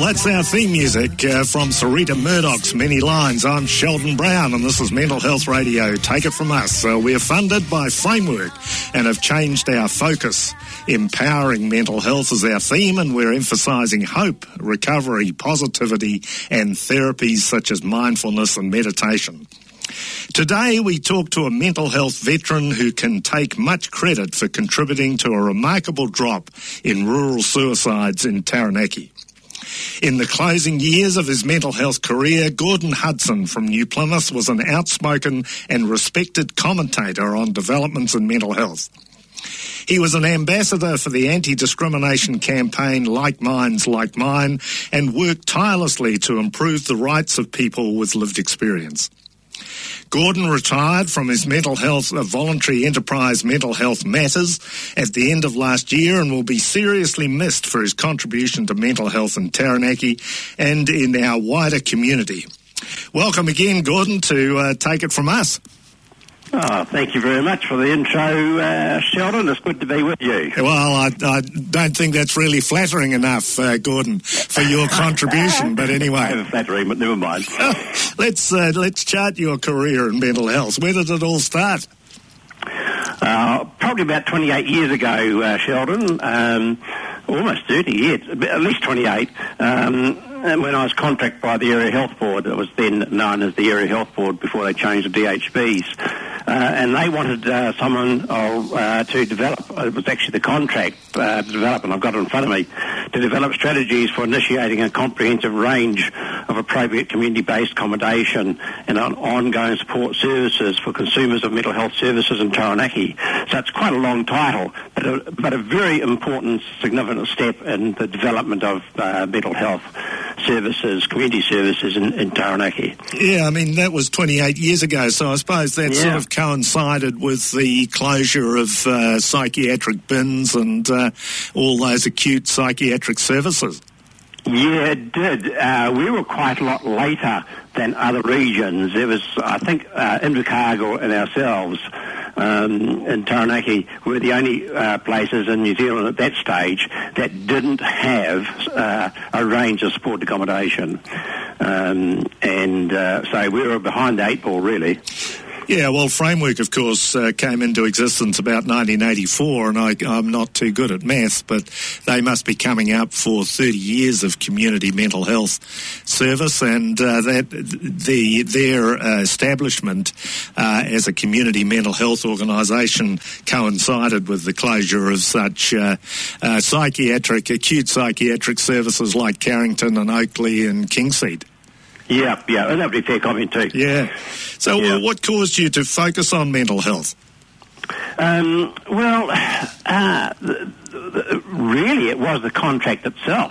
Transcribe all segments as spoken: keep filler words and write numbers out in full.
That's our theme music uh, from Sarita Murdoch's Many Lines. I'm Sheldon Brown, and this is Mental Health Radio. Take it from us. Uh, we're funded by Framework and have changed our focus. Empowering mental health is our theme, and we're emphasising hope, recovery, positivity, and therapies such as mindfulness and meditation. Today we talk to a mental health veteran who can take much credit for contributing to a remarkable drop in rural suicides in Taranaki. In the closing years of his mental health career, Gordon Hudson from New Plymouth was an outspoken and respected commentator on developments in mental health. He was an ambassador for the anti-discrimination campaign Like Minds, Like Mine, and worked tirelessly to improve the rights of people with lived experience. Gordon retired from his mental health uh, voluntary enterprise Mental Health Matters at the end of last year and will be seriously missed for his contribution to mental health in Taranaki and in our wider community. Welcome again, Gordon, to uh, Take It From Us. Oh, thank you very much for the intro, uh, Sheldon. It's good to be with you. Well, I, I don't think that's really flattering enough, uh, Gordon, for your contribution. But anyway, Never flattering, but never mind. let's uh, let's chart your career in mental health. Where did it all start? Uh, probably about twenty-eight years ago, uh, Sheldon. Um, almost thirty years, at least twenty-eight. Um, And when I was contracted by the Area Health Board, it was then known as the Area Health Board before they changed to D H Bs, uh, and they wanted uh, someone uh, to develop, it was actually the contract uh, to develop, and I've got it in front of me, to develop strategies for initiating a comprehensive range of appropriate community-based accommodation and on ongoing support services for consumers of mental health services in Taranaki. So it's quite a long title, but a, but a very important, significant step in the development of uh, mental health services, community services in, in Taranaki. Yeah, I mean, that was twenty-eight years ago, so I suppose that yeah. sort of coincided with the closure of uh, psychiatric bins and uh, all those acute psychiatric services. Yeah, it did. Uh, we were quite a lot later than other regions. There was, I think, uh, Invercargill and ourselves um, in Taranaki were the only uh, places in New Zealand at that stage that didn't have uh, a range of support accommodation. Um, and uh, so we were behind the eight ball, really. Yeah, well, Framework, of course, uh, came into existence about nineteen eighty-four, and I, I'm not too good at math, but they must be coming up for thirty years of community mental health service, and uh, that the their uh, establishment uh, as a community mental health organisation coincided with the closure of such uh, uh, psychiatric, acute psychiatric services like Carrington and Oakley and Kingseed. Yeah, yeah, that would be a fair comment too. Yeah. So yeah. Uh, what caused you to focus on mental health? Um, well, uh, the, the, really it was the contract itself.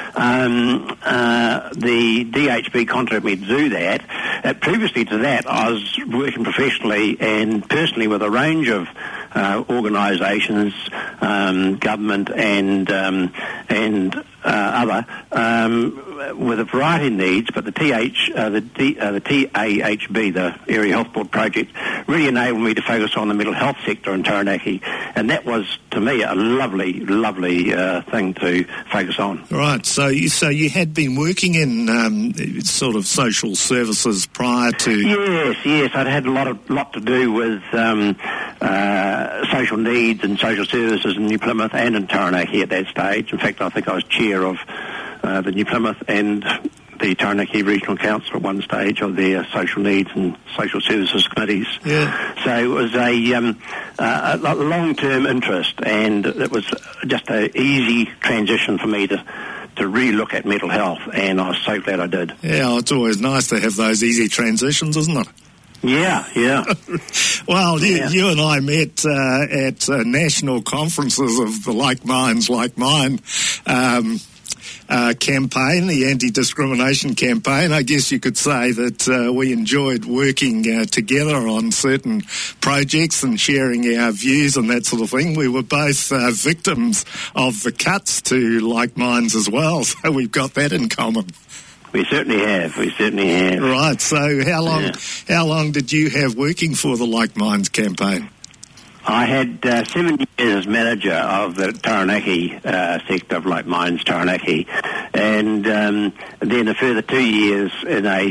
Um, uh, the D H B contracted me to do that. Uh, previously to that, I was working professionally and personally with a range of uh, organisations, um, government and um, and uh, other, um, with a variety of needs, but the T H, uh, the, D, uh, the T A H B, the Area Health Board project, really enabled me to focus on the mental health sector in Taranaki, and that was, to me, a lovely, lovely uh, thing to focus on. Right, so you, so you had been working in um, sort of social services prior to... Yes, yes, I'd had a lot, of, lot to do with um, uh, social needs and social services in New Plymouth and in Taranaki at that stage. In fact, I think I was chair of Uh, the New Plymouth and the Taranaki Regional Council at one stage of their social needs and social services committees. Yeah. So it was a, um, uh, a long-term interest, and it was just an easy transition for me to to re-look at mental health, and I was so glad I did. Yeah, it's always nice to have those easy transitions, isn't it? Yeah, yeah. Well, you, yeah. you and I met uh, at uh, national conferences of the Like Minds, Like Mine um, uh, campaign, the anti-discrimination campaign. I guess you could say that uh, we enjoyed working uh, together on certain projects and sharing our views and that sort of thing. We were both uh, victims of the cuts to Like Minds as well, so we've got that in common. We certainly have. We certainly have. Right. So, how long? Yeah. How long did you have working for the Like Minds campaign? I had uh, seven years as manager of the Taranaki uh, sector of Like Mines Taranaki, and um, then a further two years in a,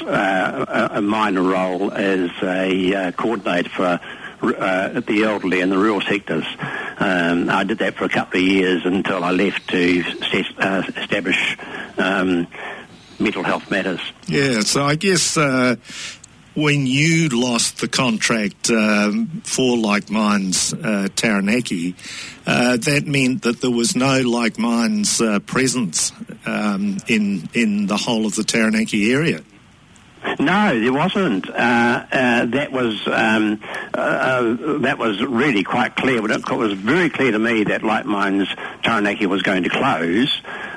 uh, a minor role as a uh, coordinator for uh, the elderly and the rural sectors. Um, I did that for a couple of years until I left to uh, establish um, mental health matters. Yeah, so I guess uh, when you lost the contract um, for Like Mines uh, Taranaki, uh, that meant that there was no Like Mines uh, presence um, in in the whole of the Taranaki area. No, there wasn't. Uh, uh, that was um, uh, uh, that was really quite clear. It was very clear to me that Like Mines Taranaki was going to close.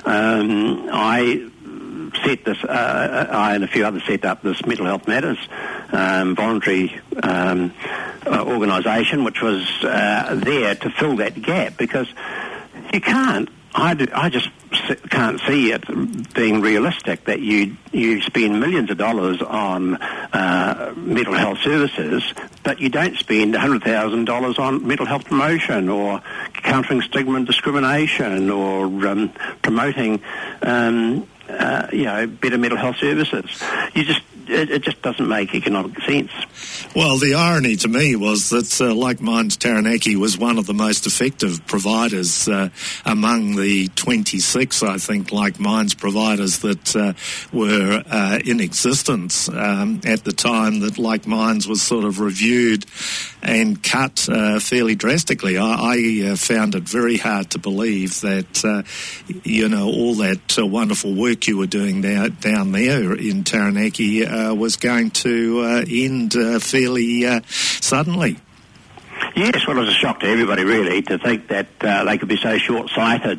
Um, I set this. Uh, I and a few others set up this Mental Health Matters um, voluntary um, uh, organisation, which was uh, there to fill that gap, because you can't. I, do, I just can't see it being realistic that you you spend millions of dollars on uh, mental health services, but you don't spend one hundred thousand dollars on mental health promotion or countering stigma and discrimination or um, promoting um, uh, you know, better mental health services. You just It, it just doesn't make economic sense. Well, the irony to me was that uh, Like Mines Taranaki was one of the most effective providers uh, among the twenty-six, I think, Like Mines providers that uh, were uh, in existence um, at the time that Like Mines was sort of reviewed and cut uh, fairly drastically. I, I uh, found it very hard to believe that, uh, you know, all that uh, wonderful work you were doing now, down there in Taranaki uh, Uh, was going to uh, end uh, fairly uh, suddenly. Yes, well, it was a shock to everybody, really, to think that uh, they could be so short-sighted.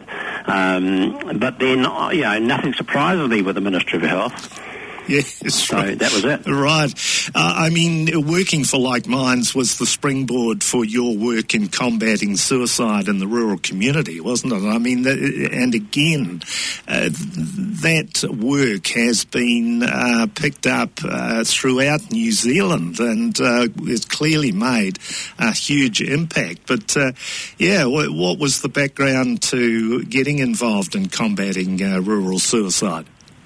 Um, but then, you know, nothing surprises me with the Ministry of Health. Yes, so right. that was it. Right. Uh, I mean, working for Like Mines was the springboard for your work in combating suicide in the rural community, wasn't it? I mean, and again, uh, that work has been uh, picked up uh, throughout New Zealand and uh, has clearly made a huge impact. But, uh, yeah, what was the background to getting involved in combating uh, rural suicide?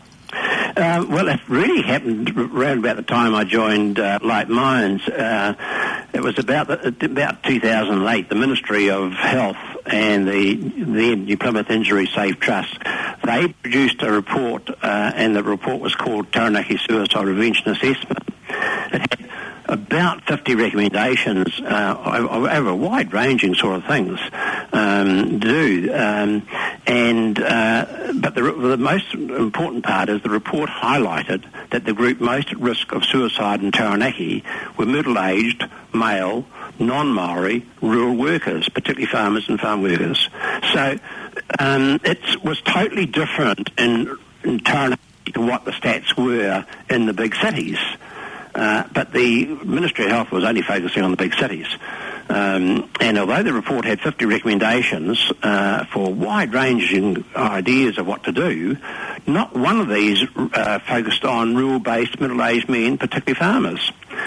Uh, well, it really happened around about the time I joined uh, Like Mines. Uh, it was about the, about two thousand eight. The Ministry of Health and the the New Plymouth Injury Safe Trust, they produced a report, uh, and the report was called Taranaki Suicide Prevention Assessment. It had about fifty recommendations uh, over, over a wide-ranging sort of things um, to do. Um, and uh, but the, the most important part is the report highlighted that the group most at risk of suicide in Taranaki were middle-aged, male, non-Maori rural workers, particularly farmers and farm workers. So um, it was totally different in, in Taranaki to what the stats were in the big cities. Uh, but the Ministry of Health was only focusing on the big cities. Um, and although the report had fifty recommendations uh, for wide-ranging ideas of what to do, not one of these uh, focused on rural-based middle-aged men, particularly farmers.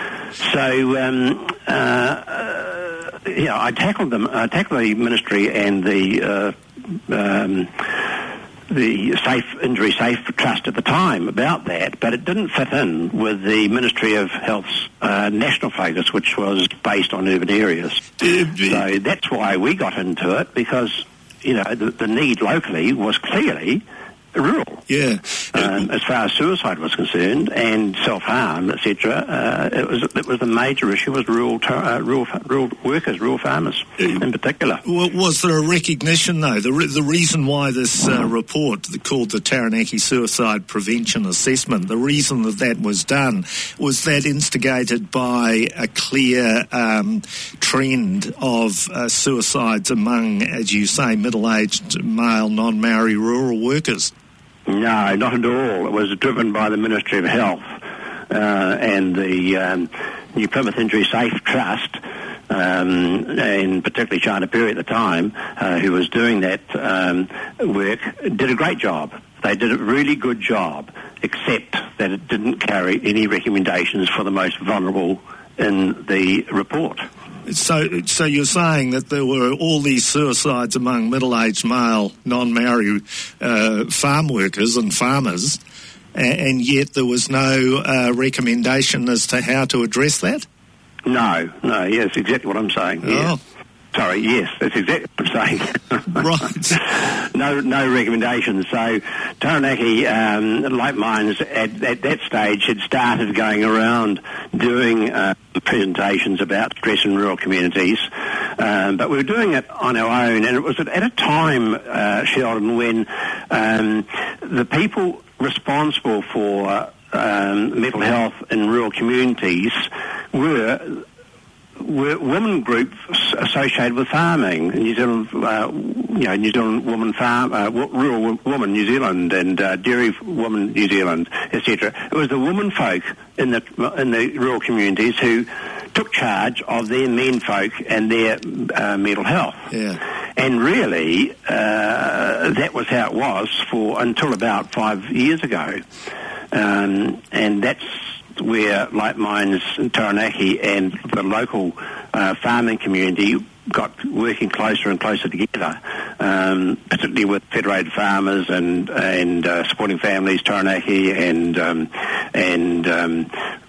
So, um, uh, uh, you know, I tackled them. I tackled the ministry and the uh, um, the Safe Injury Safe Trust at the time about that, but it didn't fit in with the Ministry of Health's uh, national focus, which was based on urban areas. So that's why we got into it, because, you know, the, the need locally was clearly rural. Yeah. Um, as far as suicide was concerned and self-harm, et cetera, uh, it was it was the major issue was rural uh, rural rural workers, rural farmers in particular. Was there a recognition, though? The re- the reason why this uh, report called the Taranaki Suicide Prevention Assessment, the reason that that was done was that instigated by a clear um, trend of uh, suicides among, as you say, middle-aged male non-Maori rural workers. No, not at all. It was driven by the Ministry of Health uh, and the um, New Plymouth Injury Safe Trust, um, and particularly China Perry at the time, uh, who was doing that um, work, did a great job. They did a really good job, except that it didn't carry any recommendations for the most vulnerable in the report. So, so you're saying that there were all these suicides among middle-aged male non-Maori uh, farm workers and farmers, and, and yet there was no uh, recommendation as to how to address that? No, no, yes, exactly what I'm saying. Oh. Yeah. Sorry, yes, that's exactly what I'm saying. Right. no no recommendations. So Taranaki, um, like mines, at, at that stage had started going around doing uh, presentations about stress in rural communities, um, but we were doing it on our own, and it was at, at a time, uh, Sheldon, when um, the people responsible for um, mental health in rural communities were were women groups associated with farming, New Zealand, uh, you know, New Zealand Woman Farm, uh, Rural Woman New Zealand, and uh, Dairy Woman New Zealand, et cetera. It was the women folk in the in the rural communities who took charge of their men folk and their uh, mental health. Yeah. And really, uh, that was how it was for until about five years ago, um, and that's where Light Mines in Taranaki and the local uh, farming community got working closer and closer together, um, particularly with Federated Farmers and and uh, Supporting Families Taranaki and um, and um,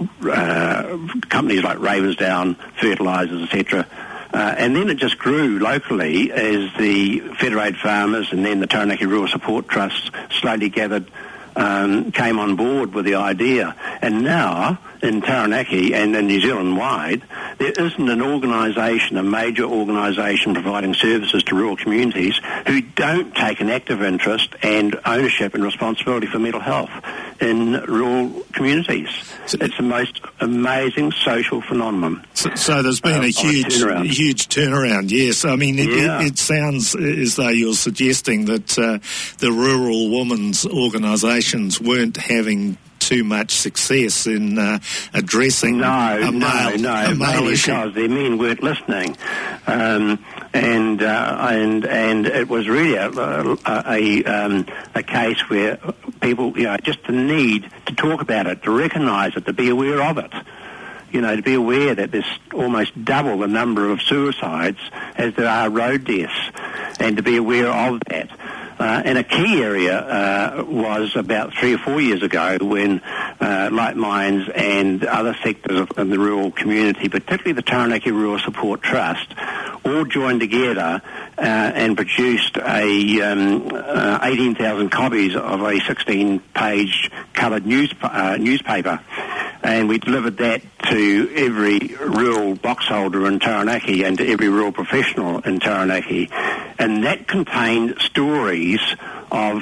uh, companies like Ravensdown Fertilisers, et cetera. Uh, and then it just grew locally as the Federated Farmers and then the Taranaki Rural Support Trust slowly gathered Um, came on board with the idea. And now, in Taranaki and in New Zealand-wide, there isn't an organisation, a major organisation providing services to rural communities who don't take an active interest and ownership and responsibility for mental health in rural communities. So it's the most amazing social phenomenon. So, so there's been uh, a huge turnaround. huge turnaround, yes. I mean, it, yeah. it, it sounds as though you're suggesting that uh, the rural women's organisations weren't having too much success in uh, addressing no, a male, no, no, a male issue. Because their men weren't listening, um, and uh, and and it was really a a, a, um, a case where people, you know, just the need to talk about it, to recognise it, to be aware of it. You know, to be aware that there's almost double the number of suicides as there are road deaths, and to be aware of that. Uh, and a key area uh, was about three or four years ago when uh, Light Mines and other sectors of, of the rural community, particularly the Taranaki Rural Support Trust, all joined together uh, and produced a um, uh, eighteen thousand copies of a sixteen-page coloured news, uh, newspaper. And we delivered that to every rural box holder in Taranaki and to every rural professional in Taranaki. And that contained stories of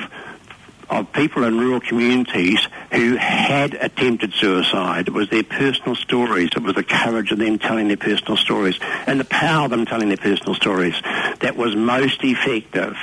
of people in rural communities who had attempted suicide. It was their personal stories. It was the courage of them telling their personal stories and the power of them telling their personal stories that was most effective.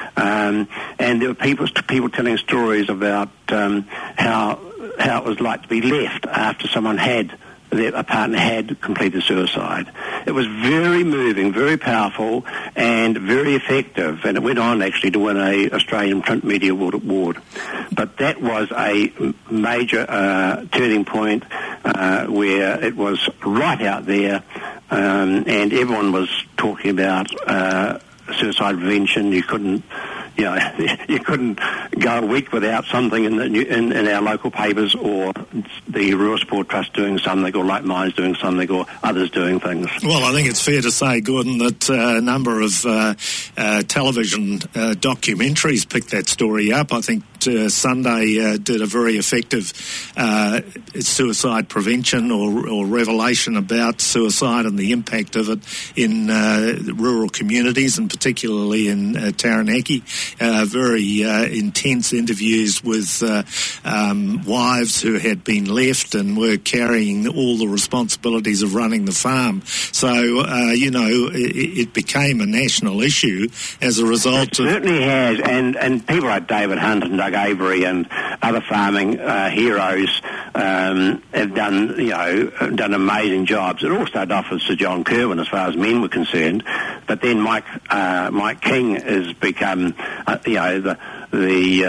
Um, and there were people people telling stories about um, how how it was like to be left after someone had, a partner had completed suicide. It was very moving, very powerful, and very effective, and it went on actually to win a Australian Print Media Award. But that was a major uh, turning point uh, where it was right out there, um, and everyone was talking about uh, suicide prevention. You couldn't You know, you couldn't go a week without something in, the, in, in our local papers, or the Rural Support Trust doing something, or Light Mines doing something, or others doing things. Well, I think it's fair to say, Gordon, that uh, a number of uh, uh, television uh, documentaries picked that story up. I think uh, Sunday uh, did a very effective uh, suicide prevention or, or revelation about suicide and the impact of it in uh, rural communities, and particularly in uh, Taranaki. Uh, very uh, intense interviews with uh, um, wives who had been left and were carrying all the responsibilities of running the farm. So, uh, you know, it, it became a national issue as a result it of... It certainly has, and, and people like David Hunt and Doug Avery and other farming uh, heroes um, have done, you know, done amazing jobs. It all started off with Sir John Kirwan as far as men were concerned, but then Mike uh, Mike King has become, uh, you know, the the uh,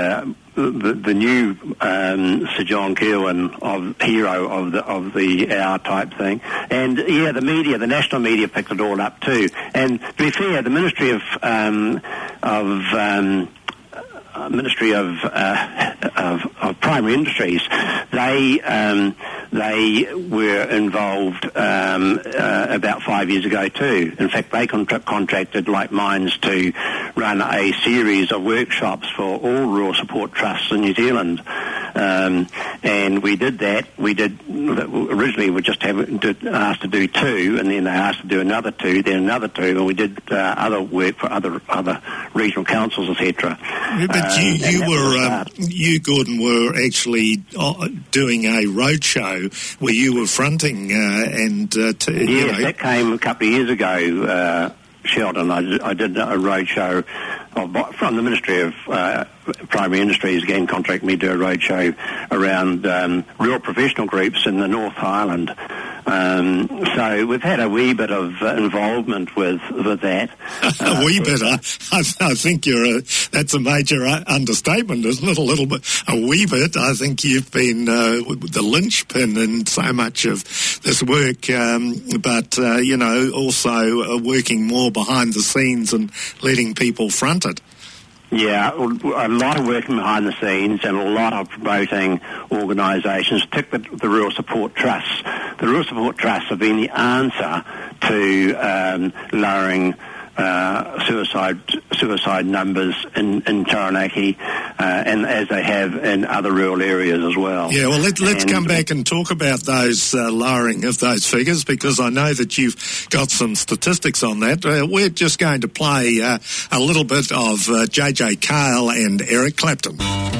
the, the new um, Sir John Kirwan of hero of the of the hour type thing, and yeah, the media, the national media picked it all up too. And to be fair, the Ministry of um, of um, uh, Ministry of, uh, of of Primary Industries, they um, they were involved um, uh, about five years ago too. In fact, they contra- contracted Like Minds to run a series of workshops for all rural support trusts in New Zealand. Um, and we did that. We did originally we just have, did, asked to do two, and then they asked to do another two, then another two, and we did uh, other work for other other regional councils, et cetera. But um, you, you were um, um, you, Gordon, were actually uh, doing a roadshow where you were fronting, uh, and uh, t- yes, you know. that came a couple of years ago. Uh, Sheldon, I did, I did a roadshow of, from the Ministry of uh, Primary Industries, again, contract me to do a roadshow around um, rural professional groups in the North Highland. Um, so we've had a wee bit of uh, involvement with with that. Uh, a wee bit, I, I, I think you're a, that's a major uh, understatement, isn't it? A little bit, a wee bit. I think you've been uh, the linchpin in so much of this work, um, but uh, you know, also uh, working more behind the scenes and letting people front it. Yeah, a lot of working behind the scenes and a lot of promoting organisations, particularly the Rural Support Trusts. The Rural Support Trusts have been the answer to um, lowering uh, suicide suicide numbers in, in Taranaki, uh, and as they have in other rural areas as well. Yeah, well, let, let's and, come back and talk about those uh, lowering of those figures, because I know that you've got some statistics on that. Uh, we're just going to play uh, a little bit of uh, J J Cale and Eric Clapton.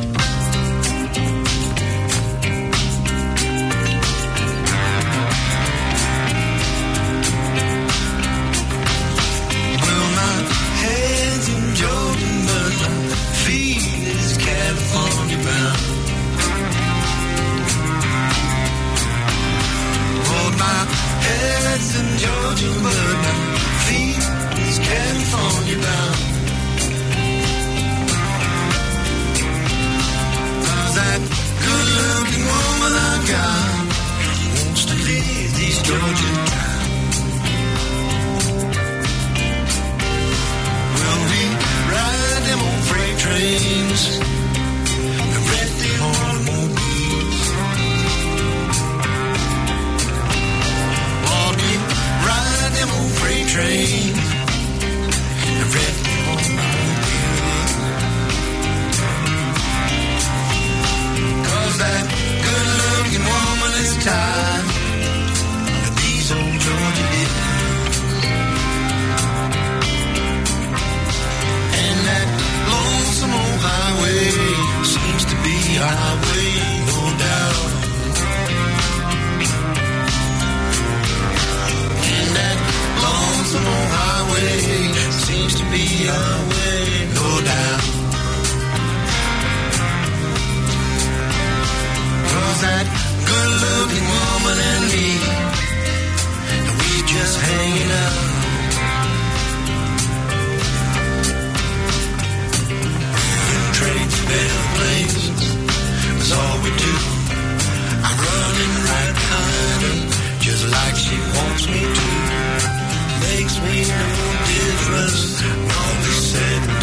Like she wants me to, makes me no difference. All the said.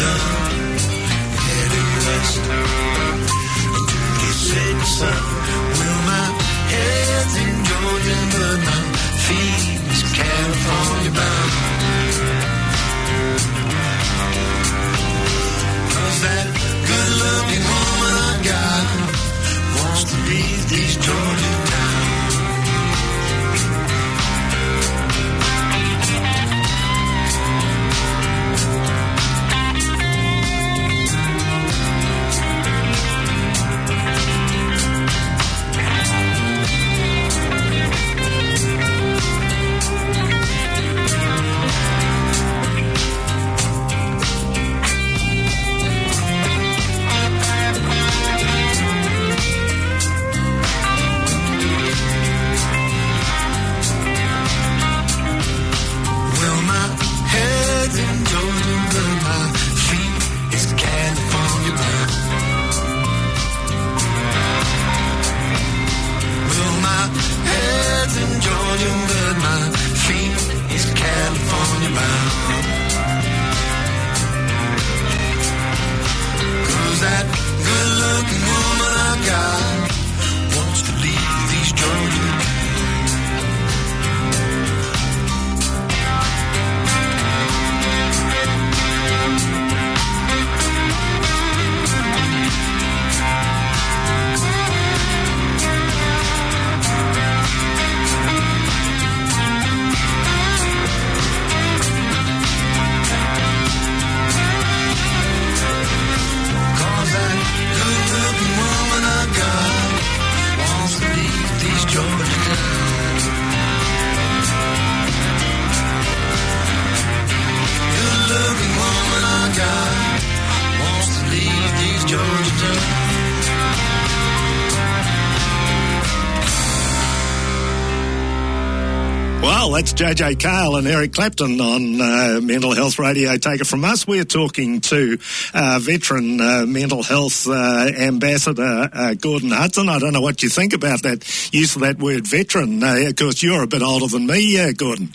Well, that's J J Cale and Eric Clapton on uh, Mental Health Radio. Take it from us. We're talking to uh, veteran uh, mental health uh, ambassador uh, Gordon Hudson. I don't know what you think about that use of that word veteran. Uh, of course, you're a bit older than me, uh, Gordon.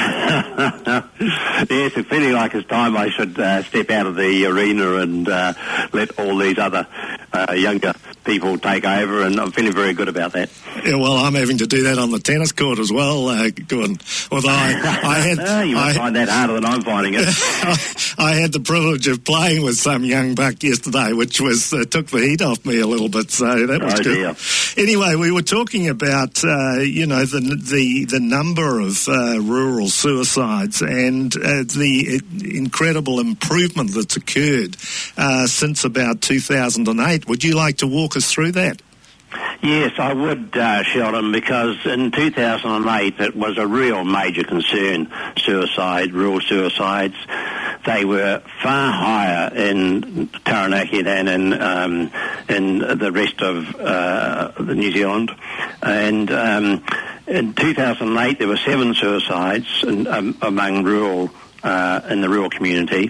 Yes, it's feeling like it's time I should uh, step out of the arena and uh, let all these other uh, younger people take over, and I'm feeling very good about that. Yeah, well, I'm having to do that on the tennis court as well, uh, Gordon. Although I, I had, you must I, find that harder than I'm finding it. I had the privilege of playing with some young buck yesterday, which was uh, took the heat off me a little bit. So that was oh, good. Dear. Anyway, we were talking about uh, you know the the the number of uh, rural suicides and uh, the incredible improvement that's occurred uh, since about two thousand eight. Would you like to walk us through that? Yes, I would, uh, Sheldon, because in two thousand eight it was a real major concern, suicide, rural suicides. They were far higher in Taranaki than in um, in the rest of uh, New Zealand. And um, in two thousand eight there were seven suicides in, um, among rural, uh, in the rural community.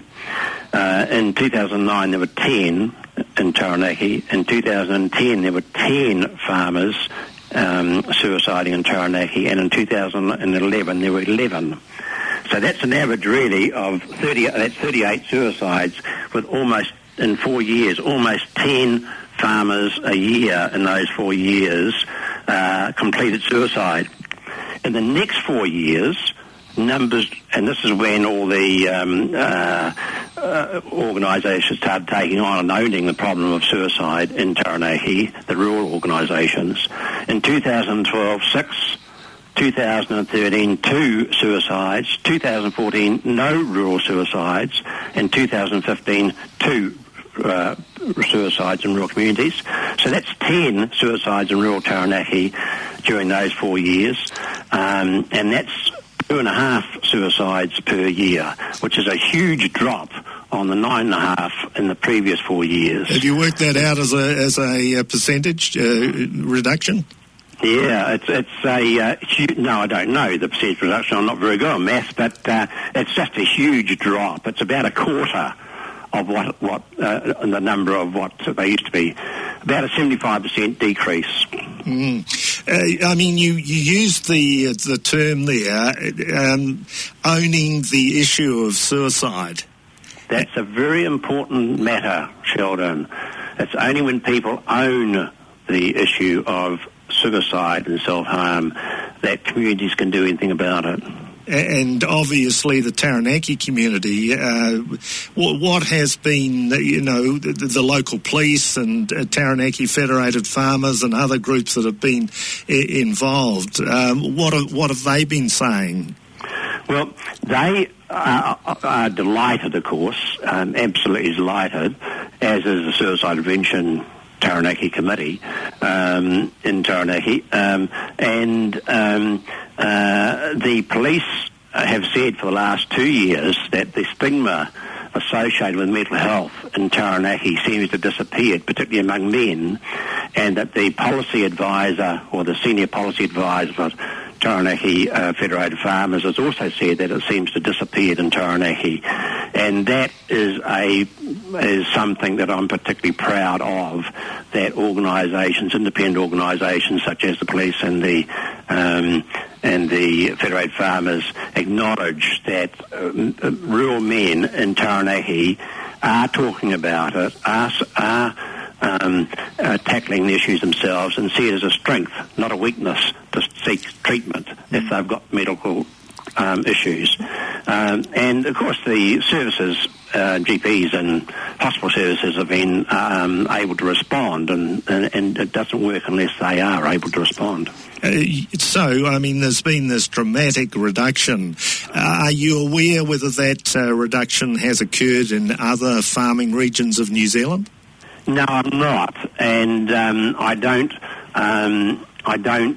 Uh, in two thousand nine there were ten in Taranaki. In two thousand ten there were ten farmers um, suiciding in Taranaki, and in two thousand eleven there were eleven. So that's an average really of thirty. That's thirty-eight suicides with almost in four years, almost ten farmers a year in those four years uh, completed suicide. In the next four years, numbers, and this is when all the um, uh, uh, organisations started taking on and owning the problem of suicide in Taranaki, the rural organisations. In two thousand twelve, six. two thousand thirteen, two suicides. two thousand fourteen, no rural suicides. And two thousand fifteen, two uh, suicides in rural communities. So that's ten suicides in rural Taranaki during those four years. Um, and that's two and a half suicides per year, which is a huge drop on the nine and a half in the previous four years. Have you worked that out as a, as a percentage uh, reduction? Yeah, it's it's a uh, huge, no, I don't know the percentage reduction. I'm not very good on maths, but uh, it's just a huge drop. It's about a quarter of what what uh, the number of what they used to be. About a seventy-five percent decrease. Mm. Uh, I mean, you, you used the uh, the term there, um, owning the issue of suicide. That's a very important matter, Sheldon. It's only when people own the issue of suicide and self-harm that communities can do anything about it. And obviously the Taranaki community, uh, what has been, you know, the, the local police and uh, Taranaki Federated Farmers and other groups that have been I- involved, um, what, are, what have they been saying? Well, they are, are delighted, of course, um, absolutely delighted, as is the Suicide Prevention Taranaki Committee um, in Taranaki, um, and um, uh, the police have said for the last two years that the stigma associated with mental health in Taranaki seems to have disappeared, particularly among men, and that the policy advisor or the senior policy advisor for Taranaki uh, Federated Farmers has also said that it seems to have disappeared in Taranaki, and that is a is something that I'm particularly proud of, that organisations, independent organisations such as the police and the um, and the Federated Farmers acknowledge that uh, rural men in Taranaki are talking about it, are, are um, uh, tackling the issues themselves, and see it as a strength, not a weakness, to seek treatment if they've got medical um, issues. Um, and, of course, the services, uh, G Ps and hospital services have been um, able to respond, and, and, and it doesn't work unless they are able to respond. Uh, so, I mean, there's been this dramatic reduction. Uh, are you aware whether that uh, reduction has occurred in other farming regions of New Zealand? No, I'm not, and um, I don't. Um, I don't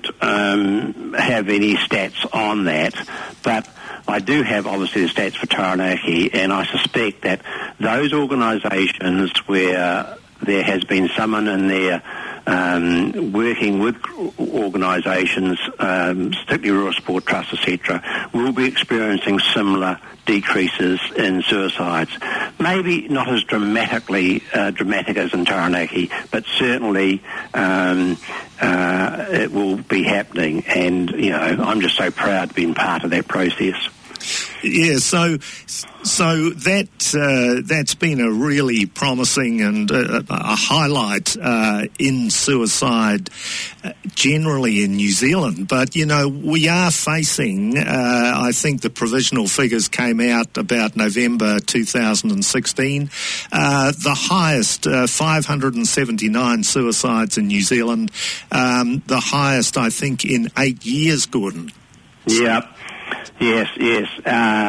um, have any stats on that, but I do have obviously the stats for Taranaki, and I suspect that those organisations where there has been someone in their um, working with organisations, um, particularly Rural Support Trust, et cetera, will be experiencing similar decreases in suicides. Maybe not as dramatically uh, dramatic as in Taranaki, but certainly um, uh, it will be happening. And, you know, I'm just so proud to be part of that process. Yeah, so so that uh, that's been a really promising and uh, a highlight uh, in suicide uh, generally in New Zealand. But, you know, we are facing, uh, I think the provisional figures came out about November two thousand sixteen, uh, the highest, uh, five hundred seventy-nine suicides in New Zealand, um, the highest, I think, in eight years, Gordon. Yeah. Yes, yes. Uh,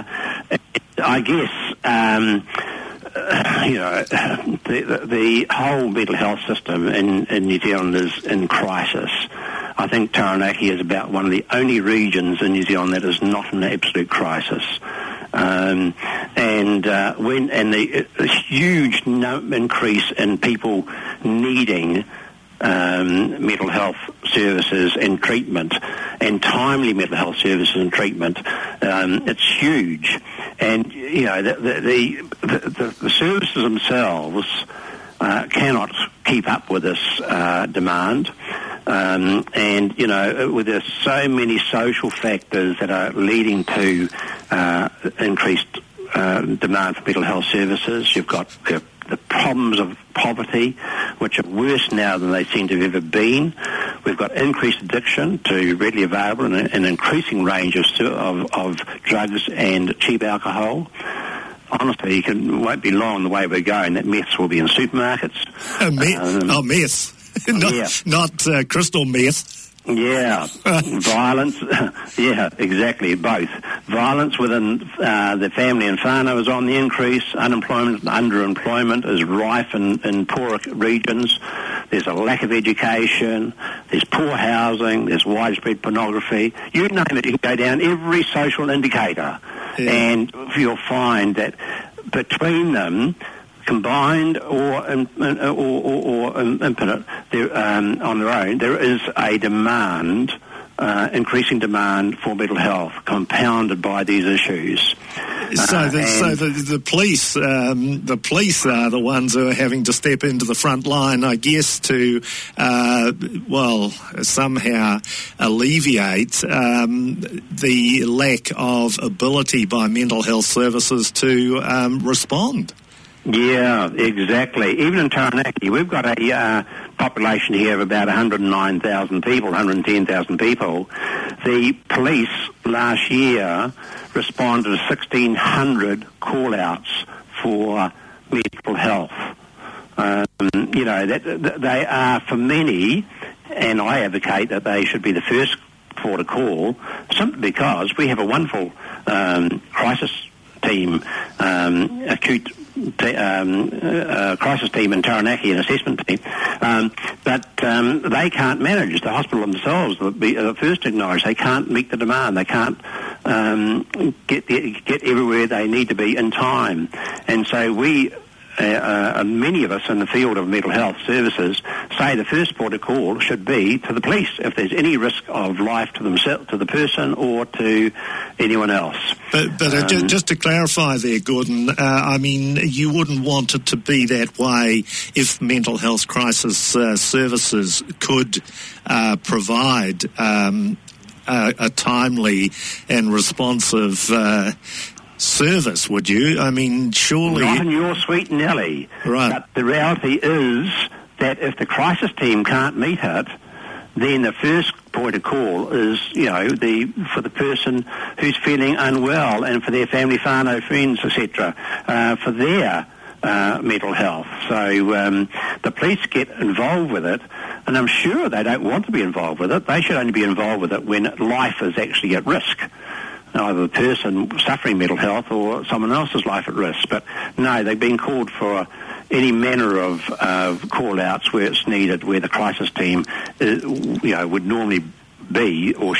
I guess, um, you know, the, the whole mental health system in, in New Zealand is in crisis. I think Taranaki is about one of the only regions in New Zealand that is not in absolute crisis. Um, and uh, when and the, the huge no, increase in people needing Um, mental health services and treatment, and timely mental health services and treatment, um, it's huge. And, you know, the, the, the, the services themselves uh, cannot keep up with this uh, demand. Um, and, you know, with there's so many social factors that are leading to uh, increased uh, demand for mental health services. You've got the the problems of poverty, which are worse now than they seem to have ever been. We've got increased addiction to readily available and an increasing range of, of, of drugs and cheap alcohol. Honestly, you can, won't be long the way we're going that meths will be in supermarkets. Uh, meth? Um, oh, meth. not yeah. not uh, crystal meth. Yeah, violence, yeah, exactly, both. Violence within uh, the family and whānau is on the increase. Unemployment and underemployment is rife in, in poorer regions. There's a lack of education, there's poor housing, there's widespread pornography. You name it, you can go down every social indicator, yeah. And you'll find that between them, combined or or, or, or infinite, um, on their own, there is a demand, uh, increasing demand for mental health, compounded by these issues. So, uh, the, so the, the police, um, the police are the ones who are having to step into the front line, I guess, to uh, well somehow alleviate um, the lack of ability by mental health services to um, respond. Yeah, exactly. Even in Taranaki, we've got a uh, population here of about one hundred nine thousand people, one hundred ten thousand people. The police last year responded to sixteen hundred call-outs for mental health. Um, you know, that, that they are, for many, and I advocate that they should be the first port of call, simply because we have a wonderful um, crisis team, um, acute T- um, uh, crisis team in Taranaki, an assessment team, um, but um, they can't manage. The hospital themselves, the, the first to acknowledge, they can't meet the demand. They can't um, get the, get everywhere they need to be in time. And so we, uh, uh, many of us in the field of mental health services, say the first port of call should be to the police if there's any risk of life to themselves, to the person, or to anyone else. But, but uh, um, just to clarify there, Gordon, uh, I mean, you wouldn't want it to be that way if mental health crisis uh, services could uh, provide um, a, a timely and responsive uh, service, would you? I mean, surely... Not in your sweet Nelly. Right. But the reality is that if the crisis team can't meet it, then the first point of call is, you know, the for the person who's feeling unwell and for their family, whānau, friends, et cetera, uh, for their uh, mental health. So um, the police get involved with it, and I'm sure they don't want to be involved with it. They should only be involved with it when life is actually at risk, either the person suffering mental health or someone else's life at risk. But no, they've been called for any manner of uh, call-outs where it's needed, where the crisis team, uh, you know, would normally be or should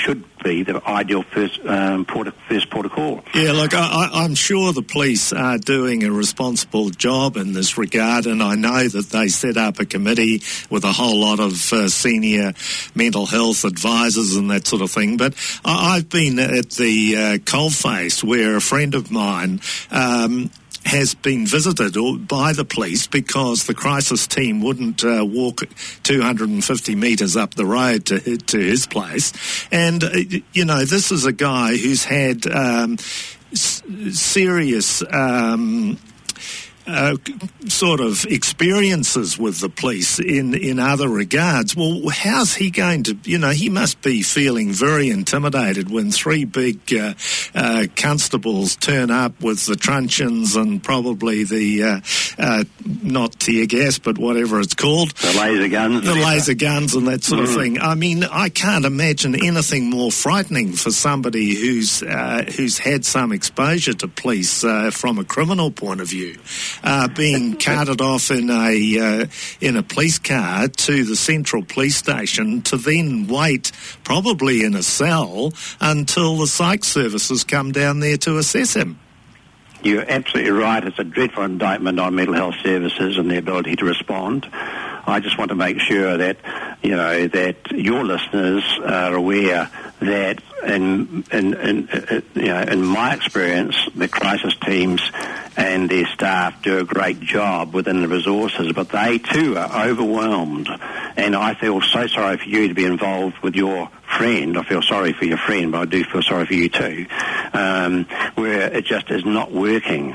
be the ideal first um, port of, first port of call. Yeah, look, I, I, I'm sure the police are doing a responsible job in this regard, and I know that they set up a committee with a whole lot of uh, senior mental health advisors and that sort of thing. But I, I've been at the uh, coalface where a friend of mine um, has been visited by the police because the crisis team wouldn't uh, walk two hundred fifty metres up the road to, to his place. And, uh, you know, this is a guy who's had um, s- serious... Um, Uh, sort of experiences with the police in, in other regards. Well, how's he going to, you know, he must be feeling very intimidated when three big uh, uh, constables turn up with the truncheons and probably the, uh, uh, not tear gas, but whatever it's called. The laser guns. The laser guns and that sort mm. of thing. I mean, I can't imagine anything more frightening for somebody who's, uh, who's had some exposure to police uh, from a criminal point of view. Uh, being carted off in a uh, in a police car to the central police station to then wait, probably in a cell, until the psych services come down there to assess him. You're absolutely right. It's a dreadful indictment on mental health services and their ability to respond. I just want to make sure that, you know, that your listeners are aware that in, in, in, in, you know, in my experience, the crisis teams and their staff do a great job within the resources, but they too are overwhelmed. And I feel so sorry for you to be involved with your friend. I feel sorry for your friend, but I do feel sorry for you too, um, where it just is not working.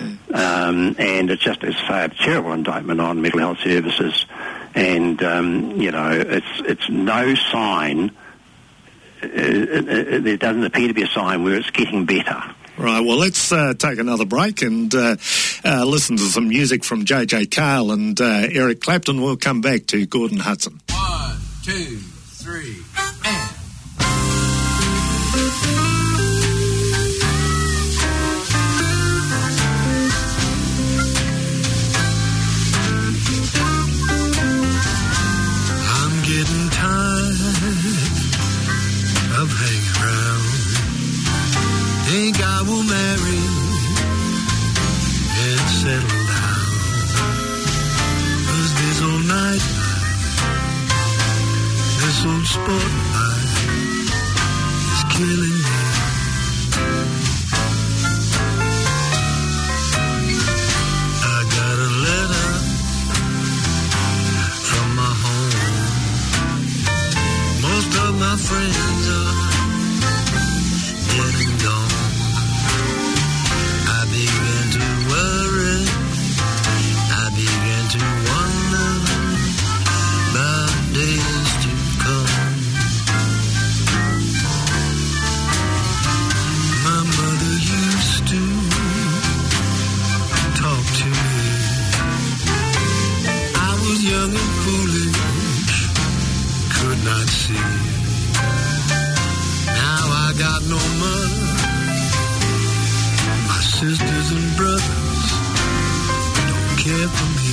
Um, and it's just, as I say, a terrible indictment on mental health services. And, um, you know, it's it's no sign, uh, it, it, there doesn't appear to be a sign where it's getting better. Right, well, let's uh, take another break and uh, uh, listen to some music from J J Cale and uh, Eric Clapton. We'll come back to Gordon Hudson. One, two, three, and... Getting tired of hanging around. Think I will marry and settle down. 'Cause this old night life, this old sport life is killing me. I got a letter from my home. Most of my friends are dead and gone. I began to worry. I began to wonder about days to come. My mother used to talk to me. I was young and foolish, could not see. Now I got no mother. My sisters and brothers don't care for me.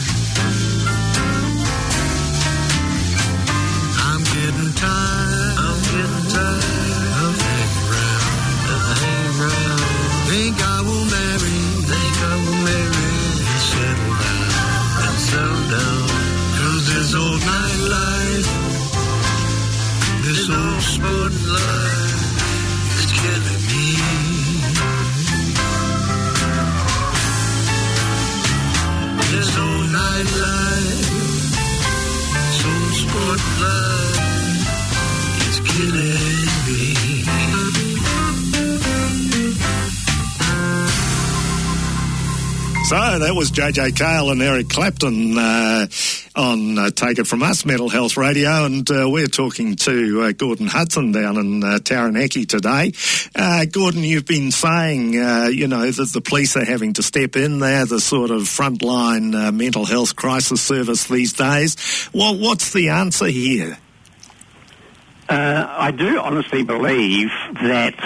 I'm getting tired This old sporting life is killing me. This old nightlife, this old sporting life is killing me. So that was J J Cale and Eric Clapton uh, on uh, Take It From Us, Mental Health Radio, and uh, we're talking to uh, Gordon Hudson down in uh, Taranaki today. Uh, Gordon, you've been saying, uh, you know, that the police are having to step in there, the sort of frontline uh, mental health crisis service these days. Well, what's the answer here? Uh, I do honestly believe that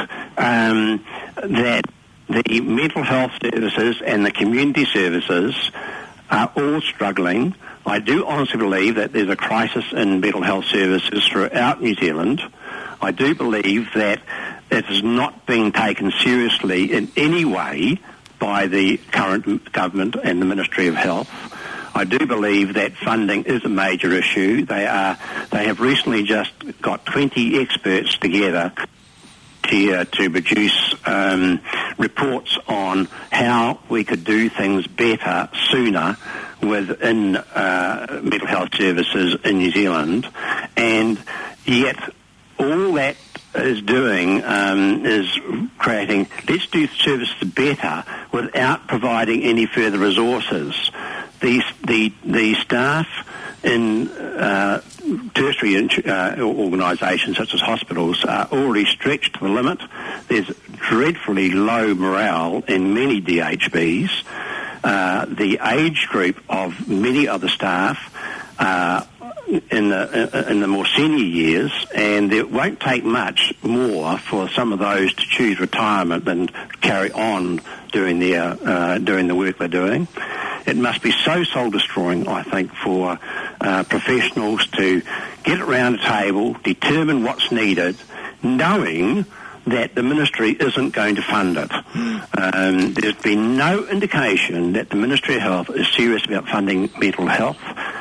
um, that the mental health services and the community services are all struggling. I do honestly believe that there's a crisis in mental health services throughout New Zealand. I do believe that it is not being taken seriously in any way by the current government and the Ministry of Health. I do believe that funding is a major issue. They are. They have recently just got twenty experts together here to produce um, reports on how we could do things better sooner within uh, mental health services in New Zealand, and yet all that is doing um, is creating, let's do services better without providing any further resources. The, the, the staff in uh, tertiary uh, organisations such as hospitals are already stretched to the limit. There's dreadfully low morale in many D H Bs. Uh, the age group of many of the staff uh, in the in the more senior years, and it won't take much more for some of those to choose retirement than carry on doing their uh, doing the work they're doing. It must be so soul-destroying, I think, for uh, professionals to get around a table, determine what's needed, knowing that the ministry isn't going to fund it. Um, there's been no indication that the Ministry of Health is serious about funding mental health,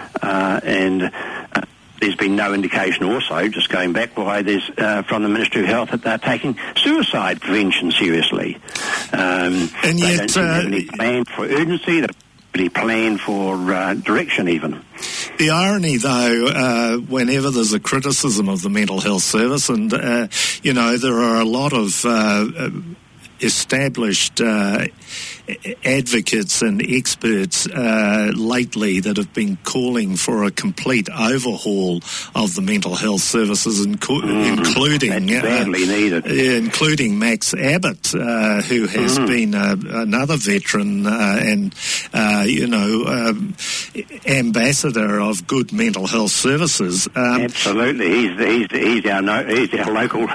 uh, and uh, there's been no indication also, just going back why there's uh, from the Ministry of Health, that they're taking suicide prevention seriously. Um, and they yet, don't seem to have uh, any plan for urgency. They plan for uh, direction even. The irony, though, uh, whenever there's a criticism of the mental health service, and, uh, you know, there are a lot of uh, established uh, advocates and experts uh, lately that have been calling for a complete overhaul of the mental health services, inco- mm, including that's badly uh, needed. including Max Abbott, uh, who has mm. been uh, another veteran uh, and uh, you know um, ambassador of good mental health services. Um, Absolutely, he's he's he's our no, he's our local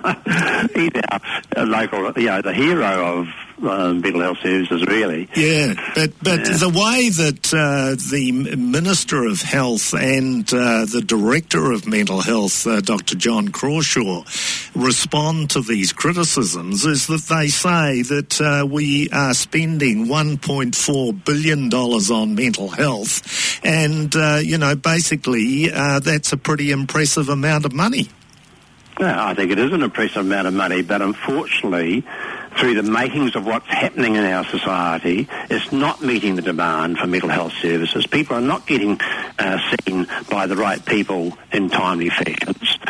he's our, our local you know the hero of Uh, mental health services, really. Yeah, but but yeah. the way that uh, the Minister of Health and uh, the Director of Mental Health, uh, Doctor John Crawshaw, respond to these criticisms is that they say that uh, we are spending one point four billion dollars on mental health, and, uh, you know, basically uh, that's a pretty impressive amount of money. Yeah, I think it is an impressive amount of money, but unfortunately, through the makings of what's happening in our society, it's not meeting the demand for mental health services. People are not getting uh, seen by the right people in timely fashions.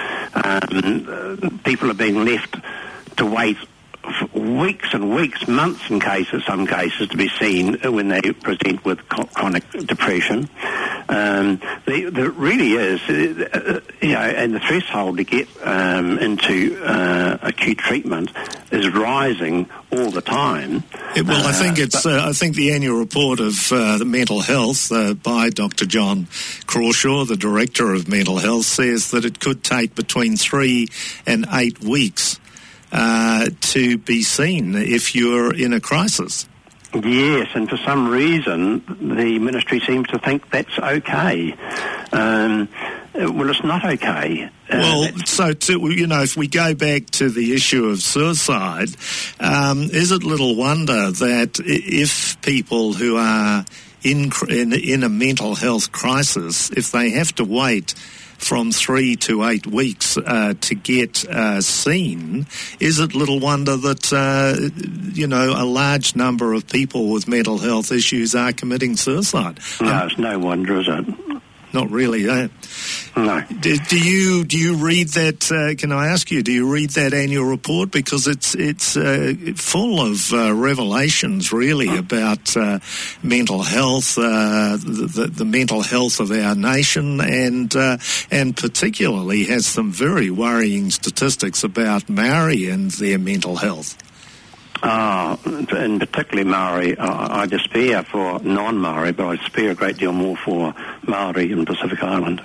Um, people are being left to wait for weeks and weeks, months in cases, some cases, to be seen when they present with chronic depression. Um, there, there really is, uh, you know, and the threshold to get um, into uh, acute treatment is rising all the time. Yeah, well, I think it's. Uh, uh, I think the annual report of uh, the mental health uh, by Doctor John Crawshaw, the Director of Mental Health, says that it could take between three and eight weeks uh, to be seen if you're in a crisis. Yes, and for some reason the ministry seems to think that's okay. Um, well, it's not okay. Uh, well, so to, you know, if we go back to the issue of suicide, um, is it little wonder that if people who are in, in in a mental health crisis, if they have to wait from three to eight weeks uh, to get uh, seen, is it little wonder that, uh, you know, a large number of people with mental health issues are committing suicide? No, Um, it's no wonder, is it? Not really, eh? No. Do, do you do you read that? Uh, can I ask you? Do you read that annual report, because it's it's uh, full of uh, revelations, really, about uh, mental health, uh, the, the, the mental health of our nation, and uh, and particularly has some very worrying statistics about Maori and their mental health. Uh, and particularly Maori, uh, I despair for non-Maori, but I despair a great deal more for Maori in Pacific Island.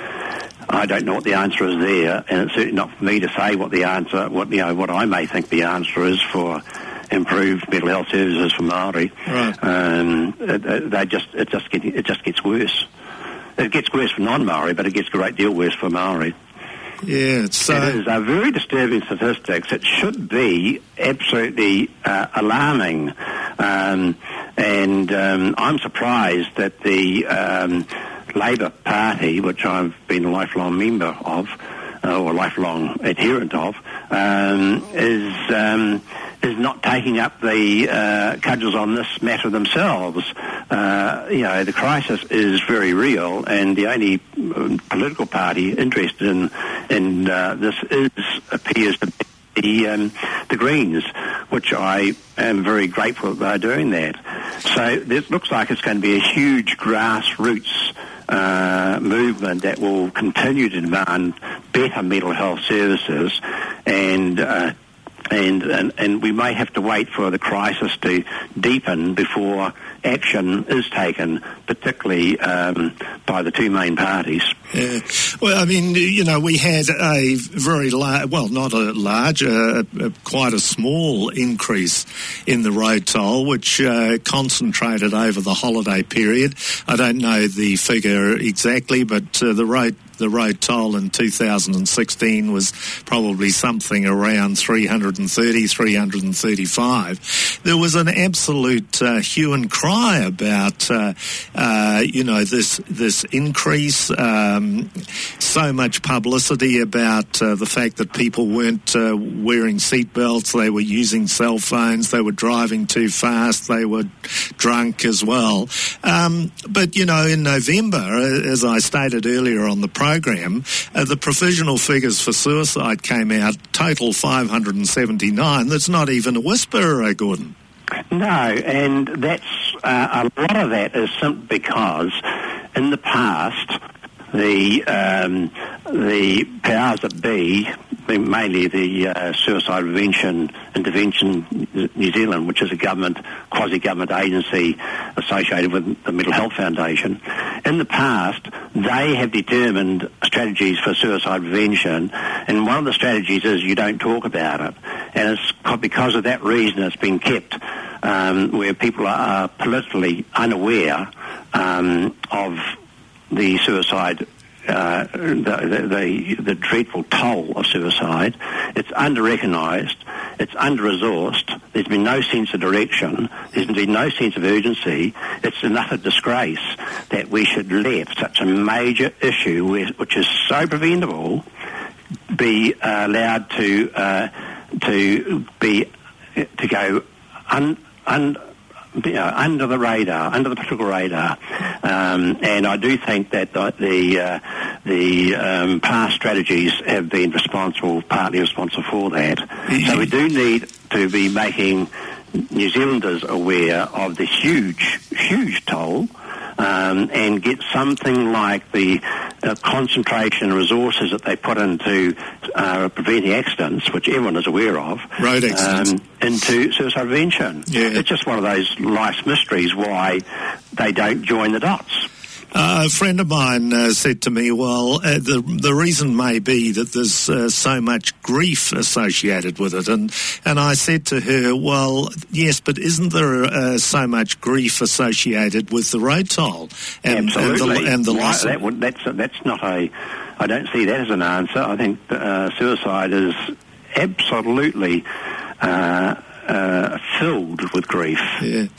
I don't know what the answer is there, and it's certainly not for me to say what the answer, what you know, what I may think the answer is for improved mental health services for Maori. Right. Um, it, it, they just, it just get, it just gets worse. It gets worse for non-Maori, but it gets a great deal worse for Maori. Yeah, it's so. It is a very disturbing statistics. It should be absolutely uh, alarming, um, and um, I'm surprised that the um, Labor Party, which I've been a lifelong member of, uh, or lifelong adherent of, um, is um, is not taking up the uh, cudgels on this matter themselves. Uh, you know, the crisis is very real, and the only um, political party interested in in uh, this is appears to be the, um, the Greens, which I am very grateful that they're doing that. So this looks like it's going to be a huge grassroots uh, movement that will continue to demand better mental health services, and uh, And, and and we may have to wait for the crisis to deepen before action is taken, particularly um, by the two main parties. Yeah. Well, I mean, you know, we had a very large, well, not a large, uh, uh, quite a small increase in the road toll, which uh, concentrated over the holiday period. I don't know the figure exactly, but uh, the road the road toll in two thousand sixteen was probably something around three hundred thirty, three hundred thirty-five. There was an absolute uh, hue and cry about, uh, uh, you know, this this increase. Um, so much publicity about uh, the fact that people weren't uh, wearing seatbelts, they were using cell phones, they were driving too fast, they were drunk as well. Um, but, you know, in November, as I stated earlier on the program, program, uh, the provisional figures for suicide came out, total five hundred seventy-nine. That's not even a whisper, uh, Gordon. No, and that's uh, a lot of that is simply because in the past the um, the powers that be, mainly the uh, Suicide Prevention Intervention New Zealand, which is a government, quasi-government agency associated with the Mental Health Foundation, in the past they have determined strategies for suicide prevention, and one of the strategies is you don't talk about it, and it's because of that reason it's been kept um, where people are politically unaware um, of the suicide, uh, the, the, the dreadful toll of suicide. It's under-recognised, it's under-resourced, there's been no sense of direction, there's been no sense of urgency. It's an utter disgrace that we should let such a major issue, which is so preventable, be uh, allowed to uh, to be to go un, un You know, under the radar, under the political radar, um, and I do think that the the, uh, the um, past strategies have been responsible, partly responsible for that. So we do need to be making New Zealanders aware of the huge, huge toll, um, and get something like the uh, concentration resources that they put into uh, preventing accidents, which everyone is aware of, road accidents, um, into suicide prevention. Yeah. It's just one of those life's mysteries why they don't join the dots. Uh, a friend of mine uh, said to me, well, uh, the the reason may be that there's uh, so much grief associated with it. And and I said to her, well, yes, but isn't there uh, so much grief associated with the road toll? And, Absolutely. And the, and the Why, loss that of... would, that's, that's not a... I don't see that as an answer. I think uh, suicide is absolutely... Uh, Uh, filled with grief. Yeah.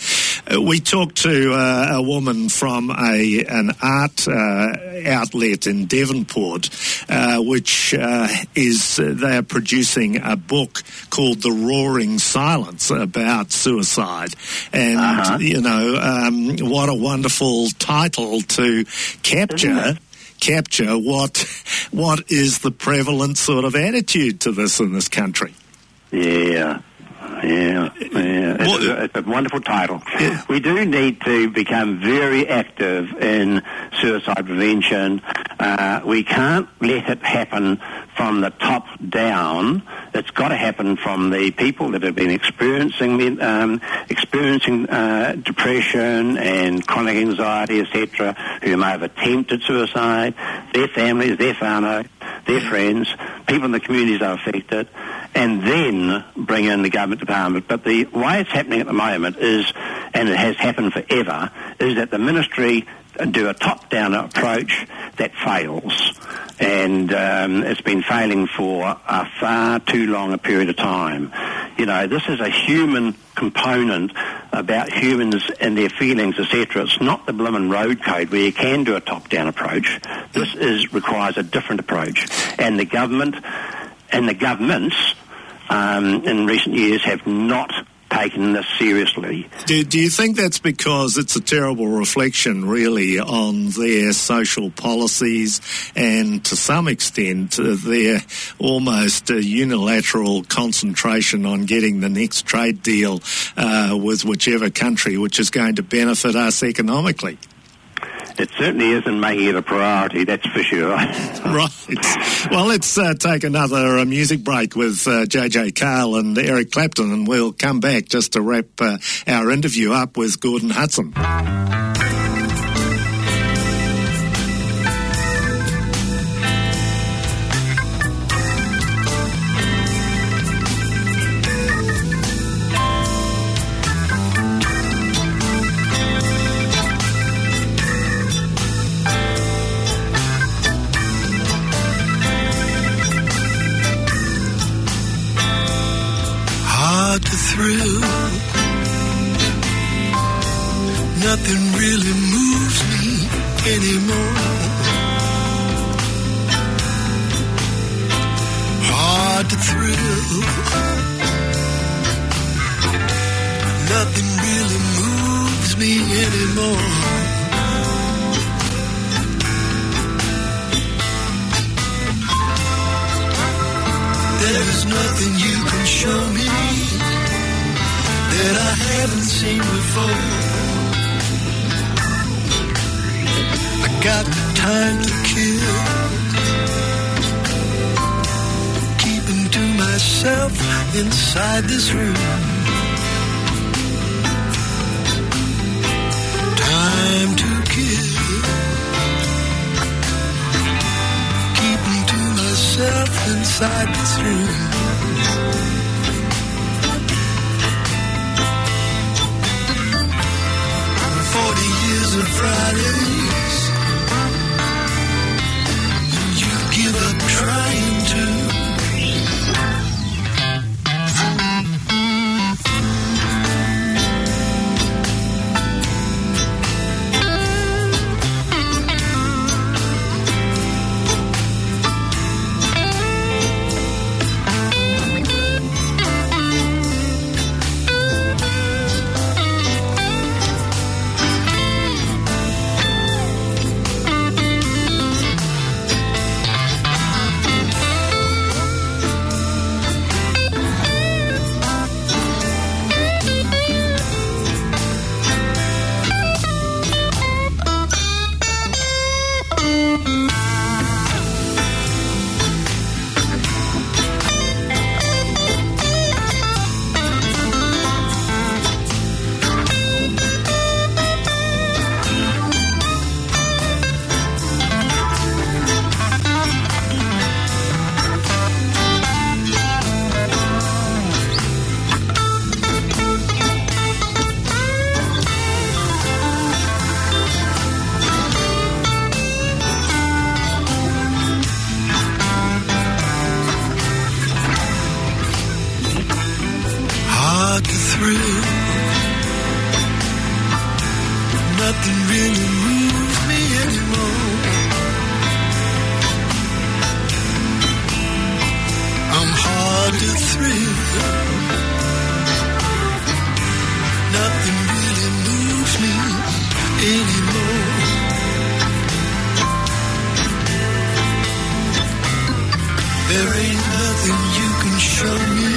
Uh, we talked to uh, a woman from a an art uh, outlet in Devonport, uh, which uh, is uh, they are producing a book called The Roaring Silence about suicide, and uh-huh. you know um, what a wonderful title to capture. capture what what is the prevalent sort of attitude to this in this country. Yeah, yeah, yeah. It's, What- a, it's a wonderful title. Yeah. We do need to become very active in suicide prevention. Uh, we can't let it happen from the top down. It's got to happen from the people that have been experiencing um, experiencing uh, depression and chronic anxiety, et cetera, who may have attempted suicide, their families, their whānau, their friends, people in the communities are affected, and then bring in the government department. But the way it's happening at the moment is, and it has happened forever, is that the ministry do a top-down approach that fails. And um, it's been failing for a far too long a period of time. You know, this is a human component about humans and their feelings, et cetera. It's not the bloomin' road code where you can do a top-down approach. This is requires a different approach. And the government and the governments um, in recent years have not taken this seriously. Do, do you think that's because it's a terrible reflection, really, on their social policies and, to some extent, uh, their almost uh, unilateral concentration on getting the next trade deal uh, with whichever country, which is going to benefit us economically? It certainly isn't making it a priority, that's for sure. Right. Well, let's uh, take another uh, music break with uh, J J Cale and Eric Clapton, and we'll come back just to wrap uh, our interview up with Gordon Hudson. Hard to thrill. Nothing really moves me anymore. Hard to thrill. Nothing really moves me anymore. There's nothing you can show me that I haven't seen before. I got time to kill, keeping to myself inside this room. Time to kill, keeping to myself inside this room. Forty years of Fridays, you give up trying to. nothing really moves me anymore. I'm hard to thrill. Nothing really moves me anymore. There ain't nothing you can show me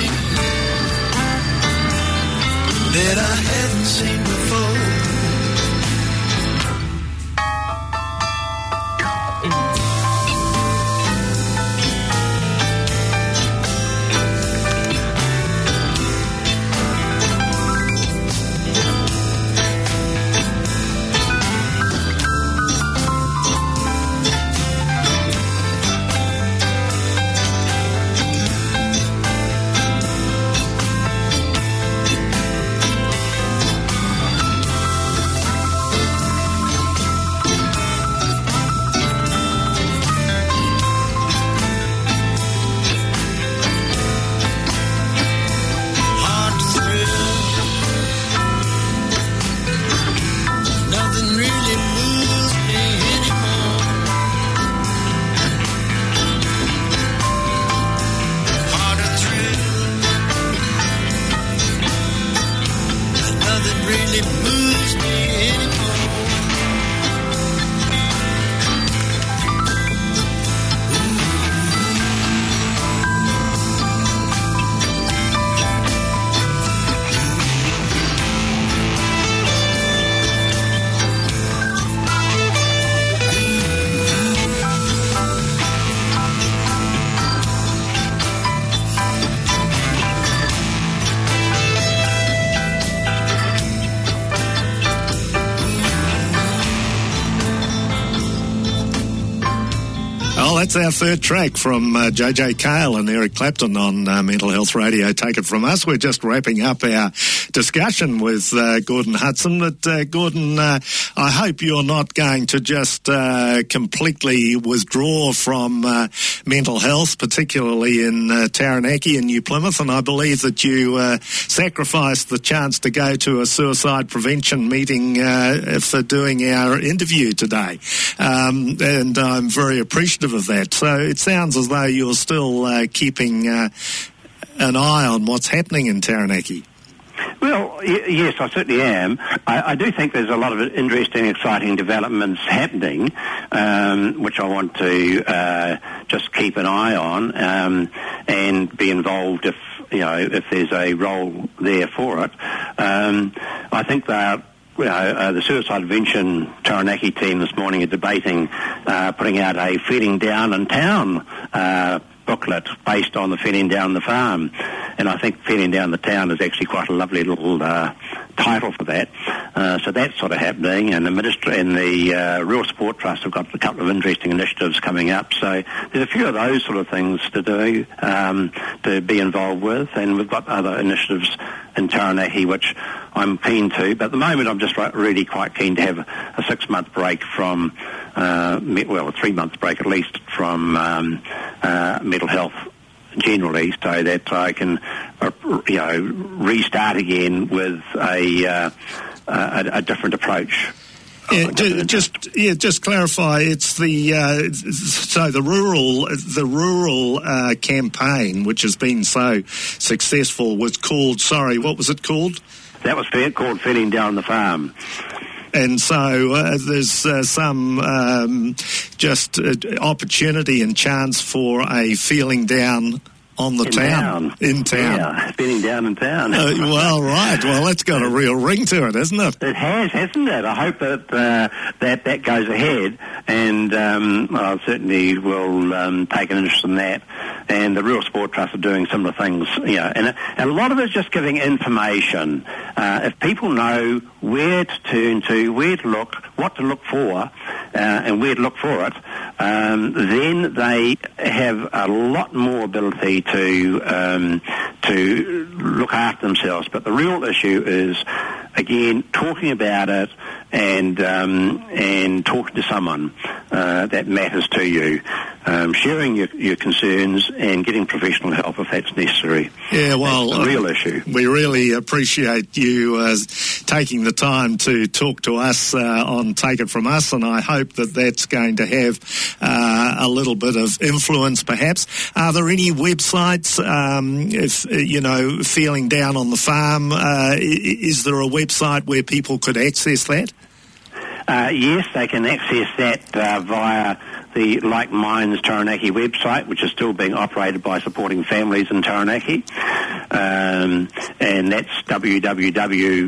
that I haven't seen before. That's our third track from uh, J J Cale and Eric Clapton on uh, Mental Health Radio. Take it from us. We're just wrapping up our discussion with uh, Gordon Hudson. But uh, Gordon, uh, I hope you're not going to just uh, completely withdraw from uh, mental health, particularly in uh, Taranaki and New Plymouth. And I believe that you uh, sacrificed the chance to go to a suicide prevention meeting uh, for doing our interview today. Um, and I'm very appreciative of that. So it sounds as though you're still uh, keeping uh, an eye on what's happening in Taranaki. Well, y- yes, I certainly am. I, I do think there's a lot of interesting, exciting developments happening, um, which I want to uh, just keep an eye on um, and be involved if, you know, if there's a role there for it. Um, I think that You know, uh, the Suicide Prevention Taranaki team this morning are debating uh, putting out a Feeling Down in Town uh, booklet based on the Feeling Down the Farm. And I think Feeling Down the Town is actually quite a lovely little uh, title for that. Uh, so that's sort of happening. And the minister and the uh, Rural Support Trust have got a couple of interesting initiatives coming up. So there's a few of those sort of things to do, um, to be involved with. And we've got other initiatives in Taranaki, which I'm keen to. But at the moment, I'm just really quite keen to have a six-month break from, uh, well, a three-month break at least from um, uh, mental health generally, so that I can, uh, you know, restart again with a, uh, a, a different approach. Yeah, just yeah, just clarify. It's the uh, so the rural the rural uh, campaign, which has been so successful, was called. Sorry, what was it called? That was called Feeling Down the Farm. And so uh, there's uh, some um, just uh, opportunity and chance for a feeling down on the in town. town. In town. Yeah, feeling down in town. uh, well, right. Well, that's got a real ring to it, hasn't it? It has, hasn't it? I hope that uh, that, that goes ahead, and um, I certainly will um, take an interest in that. And the Rural Support Trust are doing similar things, you know, and, and a lot of it is just giving information. Uh, if people know where to turn to, where to look, what to look for, uh, and where to look for it, um, then they have a lot more ability to um, to look after themselves. But the real issue is, again, talking about it and um, and talking to someone uh, that matters to you. um, sharing your, your concerns and getting professional help if that's necessary. Yeah, well, that's the real uh, issue. We really appreciate you uh, taking the time to talk to us uh, on Take It From Us, and I hope that that's going to have uh, a little bit of influence, perhaps. Are there any websites, um, if, you know, feeling down on the farm, uh, is there a website where people could access that? Uh, yes, they can access that uh, via the Like Minds Taranaki website, which is still being operated by Supporting Families in Taranaki. Um, and that's w w w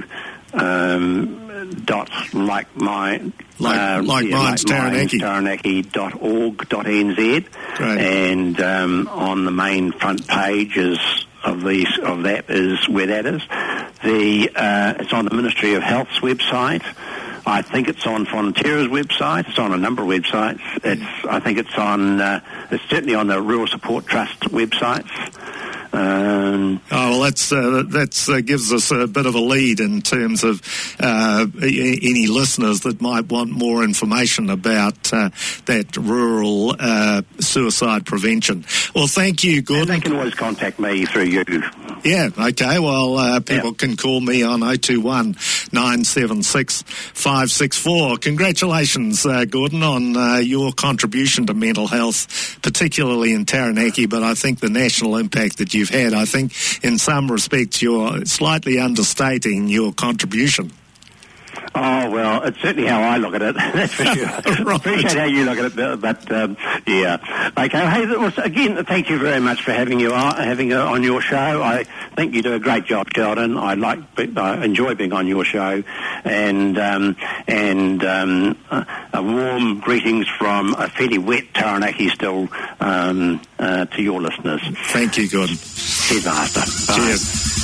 dot like my like, uh, like yeah, minds like Taranaki. taranaki dot org dot n z. Right. And um, on the main front page is of these of that is where that is. The uh, it's on the Ministry of Health's website. I think it's on Fonterra's website. It's on a number of websites. It's I think it's on uh, it's certainly on the Rural Support Trust websites. Um, oh well, that's uh, that's uh, gives us a bit of a lead in terms of uh, any listeners that might want more information about uh, that rural uh, suicide prevention. Well, thank you, Gordon. And they can always contact me through you. Yeah, okay. Well, uh, people yep. can call me on oh two one, nine seven six, five six four. Congratulations, uh, Gordon, on uh, your contribution to mental health, particularly in Taranaki, but I think the national impact that you've had, I think in some respects you're slightly understating your contribution. Oh, well, it's certainly how I look at it, that's for sure. Right. I appreciate how you look at it, but, um, yeah. Okay, hey, well, again, thank you very much for having you on, having uh, on your show. I think you do a great job, Sheldon. I like, I enjoy being on your show, and um, and um, a warm greetings from a fairly wet Taranaki still um, uh, to your listeners. Thank you, Gordon. Cheers, Master. Bye. Cheers.